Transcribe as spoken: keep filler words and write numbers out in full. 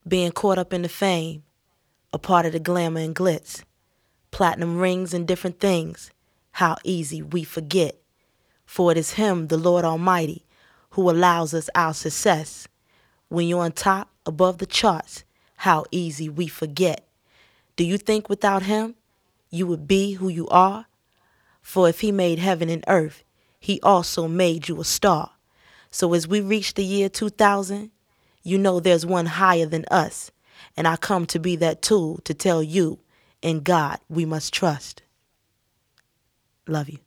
being caught up in the fame, a part of the glamour and glitz, platinum rings and different things. How easy we forget. For it is Him, the Lord Almighty, who allows us our success. When you're on top, above the charts, how easy we forget. Do you think without Him, you would be who you are? For if He made heaven and earth, He also made you a star. So as we reach the year two thousand, you know there's one higher than us. And I come to be that tool to tell you, in God we must trust. Love you.